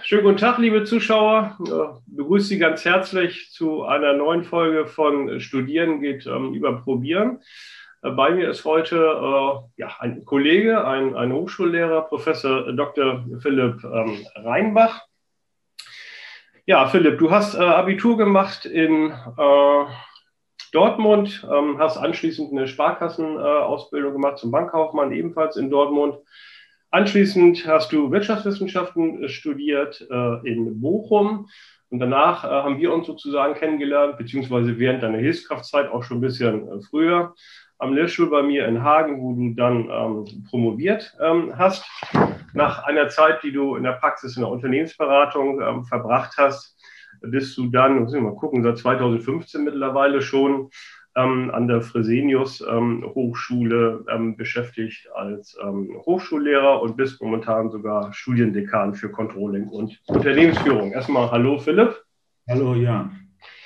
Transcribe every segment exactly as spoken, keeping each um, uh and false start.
Schönen guten Tag, liebe Zuschauer. Ich begrüße Sie ganz herzlich zu einer neuen Folge von Studieren geht ähm, über Probieren. Äh, bei mir ist heute äh, ja, ein Kollege, ein, ein Hochschullehrer, Professor Doktor Philipp ähm, Reinbach. Ja, Philipp, du hast äh, Abitur gemacht in äh, Dortmund, ähm, hast anschließend eine Sparkassenausbildung äh, gemacht zum Bankkaufmann, ebenfalls in Dortmund. Anschließend hast du Wirtschaftswissenschaften studiert äh, in Bochum und danach äh, haben wir uns sozusagen kennengelernt, beziehungsweise während deiner Hilfskraftzeit auch schon ein bisschen äh, früher am Lehrstuhl bei mir in Hagen, wo du dann ähm, promoviert ähm, hast. Nach einer Zeit, die du in der Praxis in der Unternehmensberatung ähm, verbracht hast, bist du dann, muss ich mal gucken, seit zweitausendfünfzehn mittlerweile schon ähm, an der Fresenius ähm, Hochschule ähm, beschäftigt als ähm, Hochschullehrer und bist momentan sogar Studiendekan für Controlling und Unternehmensführung. Erstmal hallo Philipp. Hallo Jan.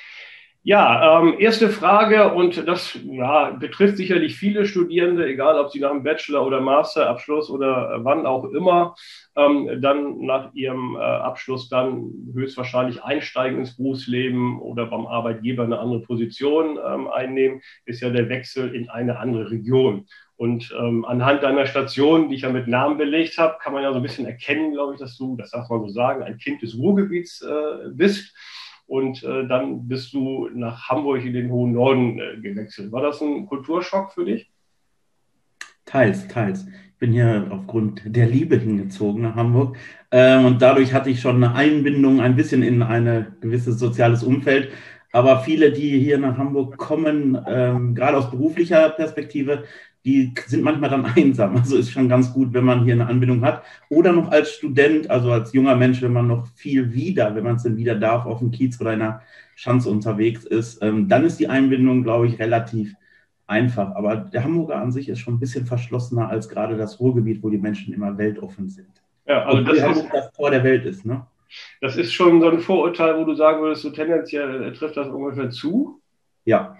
Ja, ähm, erste Frage, und das ja, betrifft sicherlich viele Studierende, egal ob sie nach einem Bachelor- oder Masterabschluss oder äh, wann auch immer, ähm, dann nach ihrem äh, Abschluss dann höchstwahrscheinlich einsteigen ins Berufsleben oder beim Arbeitgeber eine andere Position ähm, einnehmen, ist ja der Wechsel in eine andere Region. Und ähm, anhand deiner Station, die ich ja mit Namen belegt habe, kann man ja so ein bisschen erkennen, glaube ich, dass du, das darf man so sagen, ein Kind des Ruhrgebiets äh, bist. Und äh, dann bist du nach Hamburg in den hohen Norden äh, gewechselt. War das ein Kulturschock für dich? Teils, teils. Ich bin hier aufgrund der Liebe hingezogen nach Hamburg. Ähm, und dadurch hatte ich schon eine Einbindung ein bisschen in ein gewisses soziales Umfeld. Aber viele, die hier nach Hamburg kommen, ähm, gerade aus beruflicher Perspektive, die sind manchmal dann einsam. Also ist schon ganz gut, wenn man hier eine Anbindung hat. Oder noch als Student, also als junger Mensch, wenn man noch viel wieder, wenn man es denn wieder darf, auf dem Kiez oder in einer Schanze unterwegs ist, ähm, dann ist die Einbindung, glaube ich, relativ einfach. Aber der Hamburger an sich ist schon ein bisschen verschlossener als gerade das Ruhrgebiet, wo die Menschen immer weltoffen sind. Ja, also Obwohl das Hamburg ist, das Tor der Welt ist, ne? das ist schon so ein Vorurteil, wo du sagen würdest, so tendenziell äh, trifft das ungefähr zu. Ja.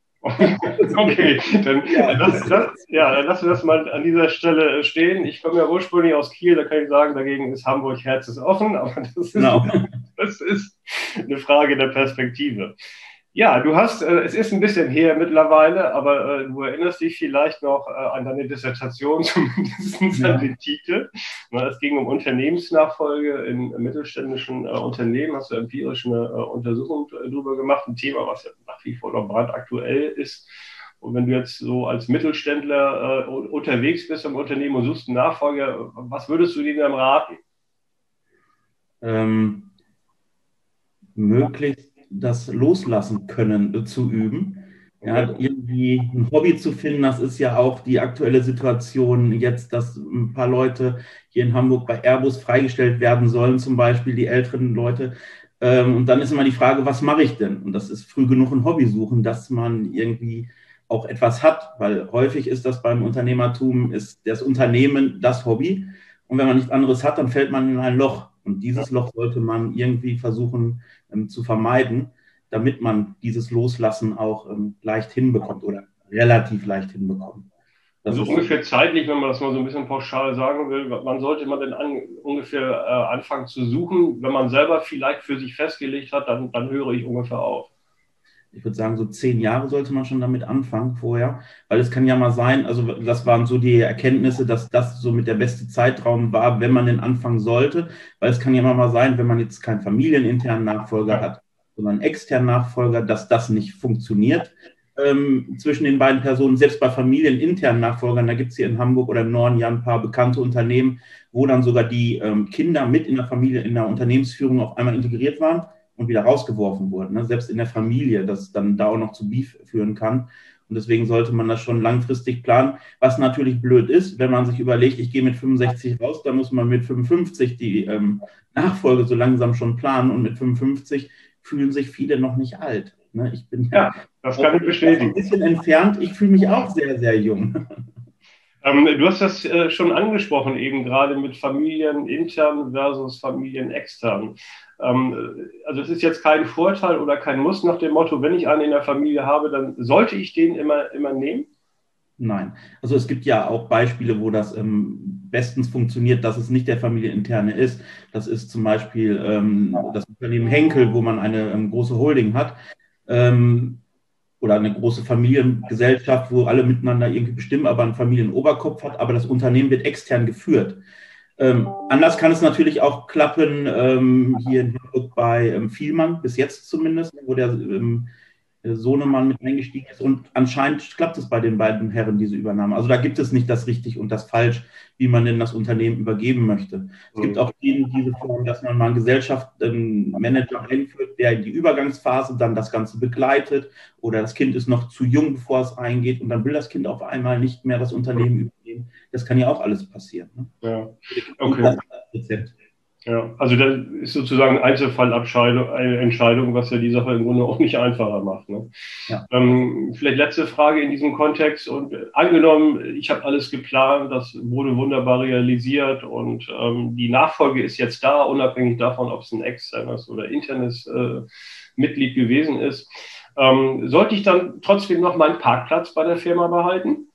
Okay, dann, Ja, lass, das, ja, dann lassen wir das mal an dieser Stelle stehen. Ich komme ja ursprünglich aus Kiel, da kann ich sagen, dagegen ist Hamburg herzensoffen, aber das ist, genau. das ist eine Frage der Perspektive. Ja, du hast, äh, es ist ein bisschen her mittlerweile, aber äh, du erinnerst dich vielleicht noch äh, an deine Dissertation, zumindest Ja. an den Titel. Na, es ging um Unternehmensnachfolge in mittelständischen äh, Unternehmen. Hast du empirisch eine äh, Untersuchung äh, darüber gemacht, ein Thema, was ja nach wie vor noch brandaktuell ist. Und wenn du jetzt so als Mittelständler äh, unterwegs bist im Unternehmen und suchst einen Nachfolger, was würdest du denen dann raten? Ähm, möglichst das Loslassen können äh, zu üben. Ja, Okay. irgendwie ein Hobby zu finden, das ist ja auch die aktuelle Situation jetzt, dass ein paar Leute hier in Hamburg bei Airbus freigestellt werden sollen, zum Beispiel die älteren Leute. Ähm, und dann ist immer die Frage, was mache ich denn? Und das ist früh genug ein Hobby suchen, dass man irgendwie auch etwas hat, weil häufig ist das beim Unternehmertum, ist das Unternehmen das Hobby. Und wenn man nichts anderes hat, dann fällt man in ein Loch. Und dieses Loch sollte man irgendwie versuchen ähm, zu vermeiden, damit man dieses Loslassen auch ähm, leicht hinbekommt oder relativ leicht hinbekommt. Das Also ist so. ungefähr zeitlich, wenn man das mal so ein bisschen pauschal sagen will, wann sollte man denn an, ungefähr äh, anfangen zu suchen? Wenn man selber vielleicht für sich festgelegt hat, dann, dann höre ich ungefähr auf. Ich würde sagen, so zehn Jahre sollte man schon damit anfangen vorher, weil es kann ja mal sein, also das waren so die Erkenntnisse, dass das so mit der beste Zeitraum war, wenn man den anfangen sollte, weil es kann ja mal sein, wenn man jetzt keinen familieninternen Nachfolger Ja. hat, sondern einen externen Nachfolger, dass das nicht funktioniert ähm, zwischen den beiden Personen, selbst bei familieninternen Nachfolgern, da gibt es hier in Hamburg oder im Norden ja ein paar bekannte Unternehmen, wo dann sogar die ähm, Kinder mit in der Familie, in der Unternehmensführung auf einmal integriert waren und wieder rausgeworfen wurden, ne? Selbst in der Familie, das dann da auch noch zu Beef führen kann. Und deswegen sollte man das schon langfristig planen, was natürlich blöd ist, wenn man sich überlegt, ich gehe mit fünfundsechzig raus, dann muss man mit fünfundfünfzig die ähm, Nachfolge so langsam schon planen und mit fünfundfünfzig fühlen sich viele noch nicht alt. Ne? Ich bin ja, Ja, das kann ich ein bestätigen. bisschen entfernt, ich fühle mich auch sehr, sehr jung. Ähm, du hast das äh, schon angesprochen, eben gerade mit familienintern versus familienextern. Ähm, also es ist jetzt kein Vorteil oder kein Muss nach dem Motto, wenn ich einen in der Familie habe, dann sollte ich den immer, immer nehmen. Nein, also es gibt ja auch Beispiele, wo das ähm, bestens funktioniert, dass es nicht der familieninterne ist. Das ist zum Beispiel ähm, das Unternehmen Henkel, wo man eine ähm, große Holding hat. Ähm, oder eine große Familiengesellschaft, wo alle miteinander irgendwie bestimmen, aber einen Familienoberkopf hat, aber das Unternehmen wird extern geführt. Ähm, anders kann es natürlich auch klappen, ähm, hier in Hamburg bei ähm, Vielmann, bis jetzt zumindest, wo der ähm, Sohnemann mit eingestiegen ist. Und anscheinend klappt es bei den beiden Herren, diese Übernahme. Also da gibt es nicht das richtig und das falsch, wie man denn das Unternehmen übergeben möchte. Es gibt auch eben diese Form, dass man mal einen Gesellschaftsmanager einführt, der in die Übergangsphase dann das Ganze begleitet, oder das Kind ist noch zu jung, bevor es eingeht, und dann will das Kind auf einmal nicht mehr das Unternehmen übernehmen. Das kann ja auch alles passieren. Ne? Ja, okay. Ja, also das ist sozusagen Einzelfallabscheidung, eine Entscheidung, was ja die Sache im Grunde auch nicht einfacher macht. Ne? Ja. Ähm, vielleicht letzte Frage in diesem Kontext. Und angenommen, ich habe alles geplant, das wurde wunderbar realisiert und ähm, die Nachfolge ist jetzt da, unabhängig davon, ob es ein externes oder internes äh, Mitglied gewesen ist. Ähm, sollte ich dann trotzdem noch meinen Parkplatz bei der Firma behalten?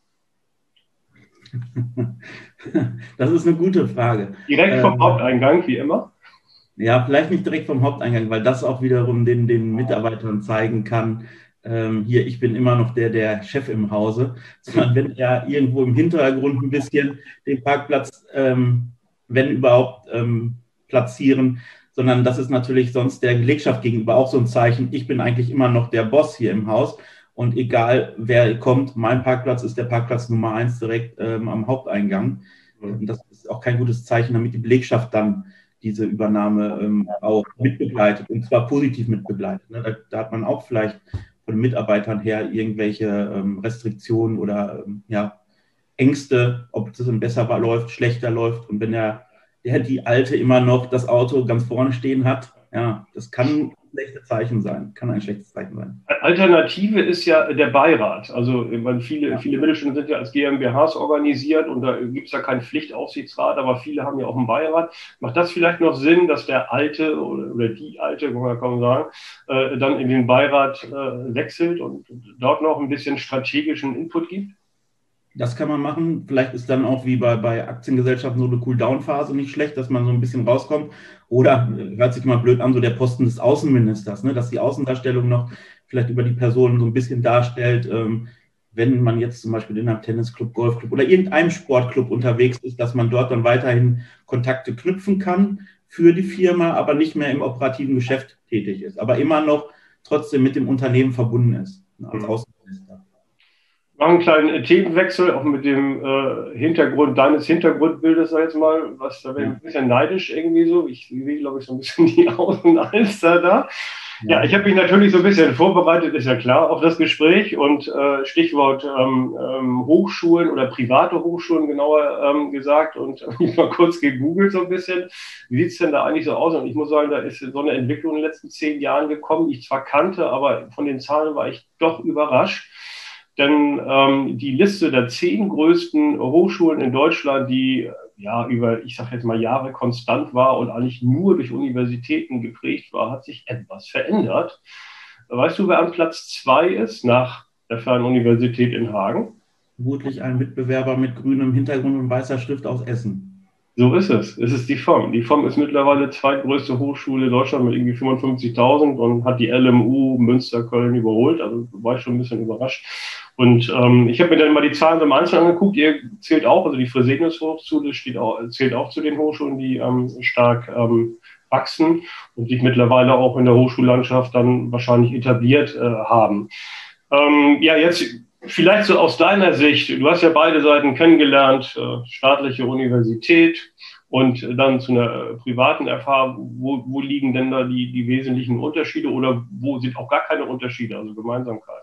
Das ist eine gute Frage. Direkt vom ähm, Haupteingang, wie immer? Ja, vielleicht nicht direkt vom Haupteingang, weil das auch wiederum den, den Mitarbeitern zeigen kann, ähm, hier, ich bin immer noch der, der Chef im Hause, sondern wenn er irgendwo im Hintergrund ein bisschen den Parkplatz, ähm, wenn überhaupt, ähm, platzieren, sondern das ist natürlich sonst der Belegschaft gegenüber auch so ein Zeichen, ich bin eigentlich immer noch der Boss hier im Haus. Und egal, wer kommt, mein Parkplatz ist der Parkplatz Nummer eins direkt ähm, am Haupteingang. Und das ist auch kein gutes Zeichen, damit die Belegschaft dann diese Übernahme ähm, auch mitbegleitet, und zwar positiv mitbegleitet. Ne? Da, da hat man auch vielleicht von den Mitarbeitern her irgendwelche ähm, Restriktionen oder ähm, ja, Ängste, ob es dann besser läuft, schlechter läuft. Und wenn der, der die Alte immer noch das Auto ganz vorne stehen hat, ja, das kann schlechte Zeichen sein, kann ein schlechtes Zeichen sein. Alternative ist ja der Beirat. Also meine, viele, ja. viele Mittelständler sind ja als GmbHs organisiert und da gibt es ja keinen Pflichtaufsichtsrat, aber viele haben ja auch einen Beirat. Macht das vielleicht noch Sinn, dass der Alte oder, oder die Alte, kann man kaum sagen, äh, dann in den Beirat äh, wechselt und dort noch ein bisschen strategischen Input gibt? Das kann man machen. Vielleicht ist dann auch wie bei, bei Aktiengesellschaften so eine Cool-Down-Phase nicht schlecht, dass man so ein bisschen rauskommt. Oder, hört sich mal blöd an, so der Posten des Außenministers, ne? Dass die Außendarstellung noch vielleicht über die Person so ein bisschen darstellt. Ähm, wenn man jetzt zum Beispiel in einem Tennisclub, Golfclub oder irgendeinem Sportclub unterwegs ist, dass man dort dann weiterhin Kontakte knüpfen kann für die Firma, aber nicht mehr im operativen Geschäft tätig ist, aber immer noch trotzdem mit dem Unternehmen verbunden ist, als Außenminister. Wir machen einen kleinen Themenwechsel, auch mit dem äh, Hintergrund deines Hintergrundbildes, sag ich jetzt mal, was da wäre ja. ein bisschen neidisch irgendwie so. Ich sehe, glaube ich, so ein bisschen die Außenalster da. Ja, ja ich habe mich natürlich so ein bisschen vorbereitet, ist ja klar, auf das Gespräch und äh, Stichwort ähm, ähm, Hochschulen oder private Hochschulen genauer ähm, gesagt und äh, ich mal kurz gegoogelt so ein bisschen. Wie sieht's denn da eigentlich so aus? Und ich muss sagen, da ist so eine Entwicklung in den letzten zehn Jahren gekommen, die ich zwar kannte, aber von den Zahlen war ich doch überrascht. Denn ähm, die Liste der zehn größten Hochschulen in Deutschland, die ja über, ich sage jetzt mal, Jahre konstant war und eigentlich nur durch Universitäten geprägt war, hat sich etwas verändert. Weißt du, wer an Platz zwei ist nach der Fernuniversität in Hagen? Vermutlich ein Mitbewerber mit grünem Hintergrund und weißer Schrift aus Essen. So ist es. Es ist die F O M. Die F O M ist mittlerweile zweitgrößte Hochschule in Deutschland mit irgendwie fünfundfünfzigtausend und hat die L M U Münster, Köln überholt. Also war ich schon ein bisschen überrascht. Und ähm, ich habe mir dann mal die Zahlen im Einzelnen angeguckt. Ihr zählt auch, also die Fresenius Hochschule steht auch, zählt auch zu den Hochschulen, die ähm, stark ähm, wachsen und sich mittlerweile auch in der Hochschullandschaft dann wahrscheinlich etabliert äh, haben. Ähm, ja, jetzt vielleicht so aus deiner Sicht, du hast ja beide Seiten kennengelernt, äh, staatliche Universität und dann zu einer privaten Erfahrung. Wo, wo liegen denn da die, die wesentlichen Unterschiede oder wo sind auch gar keine Unterschiede, also Gemeinsamkeiten?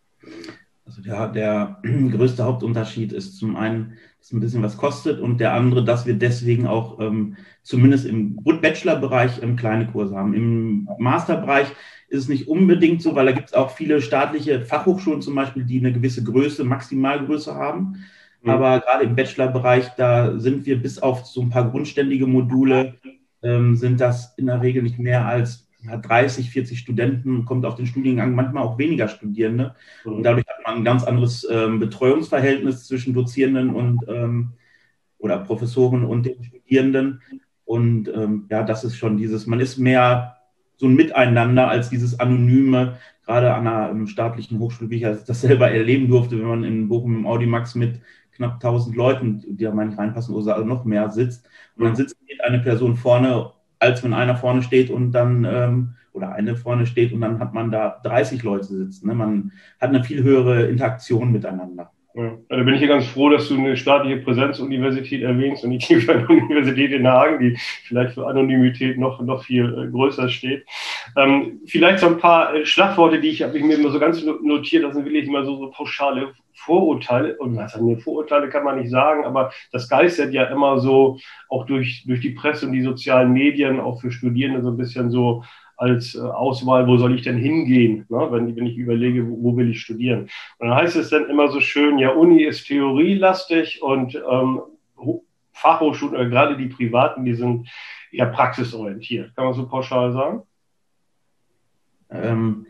Also der, der größte Hauptunterschied ist zum einen, dass es ein bisschen was kostet und der andere, dass wir deswegen auch ähm, zumindest im Bachelor-Bereich ähm, kleine Kurse haben. Im Masterbereich ist es nicht unbedingt so, weil da gibt es auch viele staatliche Fachhochschulen zum Beispiel, die eine gewisse Größe, Maximalgröße haben. Mhm. Aber gerade im Bachelor-Bereich, da sind wir bis auf so ein paar grundständige Module, ähm, sind das in der Regel nicht mehr als ja, dreißig, vierzig Studenten, kommt auf den Studiengang manchmal auch weniger Studierende. Mhm. Und dadurch hat man ein ganz anderes ähm, Betreuungsverhältnis zwischen Dozierenden und, ähm, oder Professoren und den Studierenden. Und ähm, ja, das ist schon dieses, man ist mehr so ein Miteinander als dieses Anonyme, gerade an einer um, staatlichen Hochschule, wie ich das selber erleben durfte, wenn man in Bochum im Audimax mit knapp tausend Leuten, die da mal nicht reinpassen, oder also noch mehr sitzt. Und dann sitzt eine Person vorne, als wenn einer vorne steht und dann, ähm, oder eine vorne steht und dann hat man da dreißig Leute sitzen. Ne? Man hat eine viel höhere Interaktion miteinander. Ja, da bin ich ja ganz froh, dass du eine staatliche Präsenzuniversität erwähnst und nicht die Universität in Hagen, die vielleicht für Anonymität noch, noch viel äh, größer steht. Ähm, vielleicht so ein paar äh, Schlagworte, die ich habe ich mir immer so ganz notiert, das sind wirklich immer so, so pauschale Vorurteile. Und was haben wir Vorurteile, kann man nicht sagen, aber das geistert ja immer so, auch durch, durch die Presse und die sozialen Medien, auch für Studierende so ein bisschen so als Auswahl, wo soll ich denn hingehen, ne? wenn, wenn ich überlege, wo, wo will ich studieren. Und dann heißt es dann immer so schön, ja, Uni ist theorielastig und ähm, Fachhochschulen, oder gerade die privaten, die sind eher praxisorientiert. Kann man so pauschal sagen? Ähm,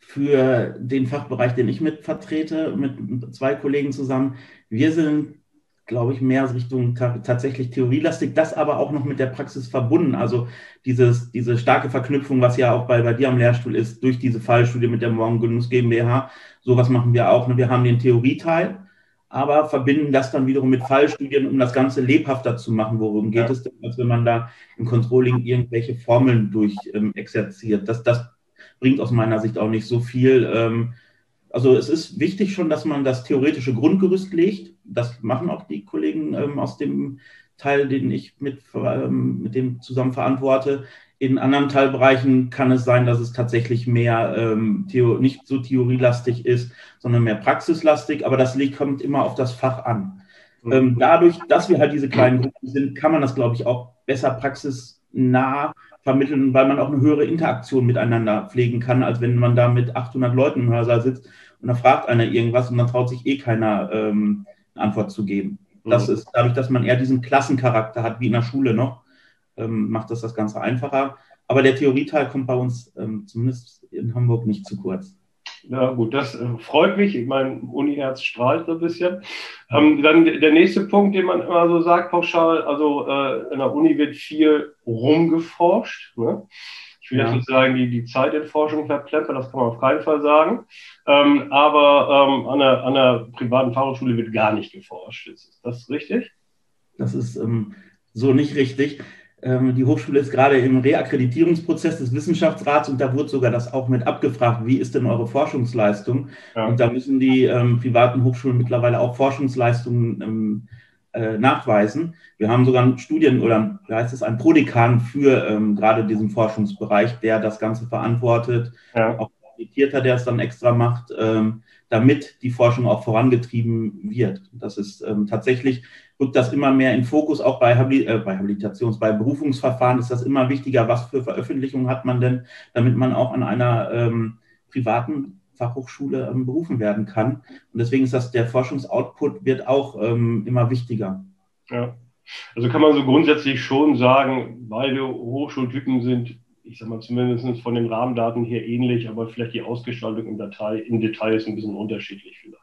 für den Fachbereich, den ich mit vertrete, mit zwei Kollegen zusammen, wir sind, glaube ich, mehr Richtung tatsächlich theorielastig, das aber auch noch mit der Praxis verbunden. Also dieses, diese starke Verknüpfung, was ja auch bei, bei dir am Lehrstuhl ist, durch diese Fallstudie mit der Morgengenuss GmbH, sowas machen wir auch. Wir haben den Theorieteil, aber verbinden das dann wiederum mit Fallstudien, um das Ganze lebhafter zu machen. Worum geht ja. es denn, als wenn man da im Controlling irgendwelche Formeln durch ähm, exerziert? Das, das bringt aus meiner Sicht auch nicht so viel. Ähm, Also es ist wichtig schon, dass man das theoretische Grundgerüst legt. Das machen auch die Kollegen ähm, aus dem Teil, den ich mit, ähm, mit dem zusammen verantworte. In anderen Teilbereichen kann es sein, dass es tatsächlich mehr ähm, Theo- nicht so theorielastig ist, sondern mehr praxislastig. Aber das liegt, kommt immer auf das Fach an. Mhm. Ähm, dadurch, dass wir halt diese kleinen Gruppen sind, kann man das, glaube ich, auch besser praxisnah vermitteln, weil man auch eine höhere Interaktion miteinander pflegen kann, als wenn man da mit achthundert Leuten im Hörsaal sitzt und da fragt einer irgendwas und dann traut sich eh keiner ähm, eine Antwort zu geben. Das ist dadurch, dass man eher diesen Klassencharakter hat, wie in der Schule noch, ähm, macht das das Ganze einfacher. Aber der Theorieteil kommt bei uns ähm, zumindest in Hamburg nicht zu kurz. Ja gut, das äh, freut mich. Ich meine, Uni-Herz strahlt so ein bisschen. Ähm, dann der nächste Punkt, den man immer so sagt, pauschal, also äh, in der Uni wird viel rumgeforscht. Ne? Ich will ja. jetzt nicht sagen, die, die Zeit in Forschung verplempert, das kann man auf keinen Fall sagen. Ähm, aber ähm, an, einer, an einer privaten Fachhochschule wird gar nicht geforscht. Ist das richtig? Das ist ähm, so nicht richtig. Die Hochschule ist gerade im Reakkreditierungsprozess des Wissenschaftsrats und da wurde sogar das auch mit abgefragt, wie ist denn eure Forschungsleistung? Ja. Und da müssen die ähm, privaten Hochschulen mittlerweile auch Forschungsleistungen ähm, äh, nachweisen. Wir haben sogar einen Studien- oder wie heißt es, einen Prodekan für ähm, gerade diesen Forschungsbereich, der das Ganze verantwortet, ja. auch ein Habilitierter, der es dann extra macht, ähm, damit die Forschung auch vorangetrieben wird. Das ist ähm, tatsächlich rückt das immer mehr in Fokus, auch bei, Habili äh, bei Habilitations-, bei Berufungsverfahren ist das immer wichtiger, was für Veröffentlichungen hat man denn, damit man auch an einer ähm, privaten Fachhochschule ähm, berufen werden kann. Und deswegen ist das, der Forschungsoutput wird auch ähm, immer wichtiger. Ja, also kann man so grundsätzlich schon sagen, beide Hochschultypen sind, ich sag mal zumindest von den Rahmendaten her ähnlich, aber vielleicht die Ausgestaltung im, Datei, im Detail ist ein bisschen unterschiedlich vielleicht.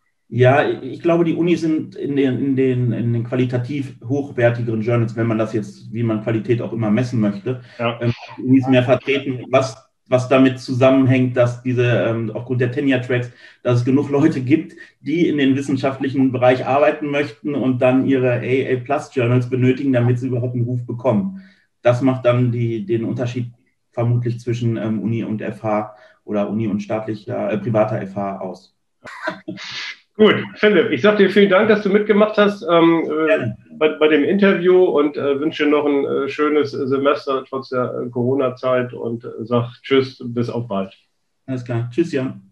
Ja, ich glaube, die Unis sind in den, in, den, in den qualitativ hochwertigeren Journals, wenn man das jetzt, wie man Qualität auch immer messen möchte, ja. ähm, die Unis mehr vertreten, was, was damit zusammenhängt, dass diese, ähm, aufgrund der Tenure-Tracks, dass es genug Leute gibt, die in den wissenschaftlichen Bereich arbeiten möchten und dann ihre A A-Plus-Journals benötigen, damit sie überhaupt einen Ruf bekommen. Das macht dann die, den Unterschied vermutlich zwischen ähm, Uni und F H oder Uni und staatlicher, äh, privater F H aus. Gut, Philipp, ich sage dir vielen Dank, dass du mitgemacht hast ähm, äh, bei, bei dem Interview und äh, wünsche dir noch ein äh, schönes Semester trotz der äh, Corona-Zeit und äh, sag Tschüss, bis auf bald. Alles klar, tschüss, Jan.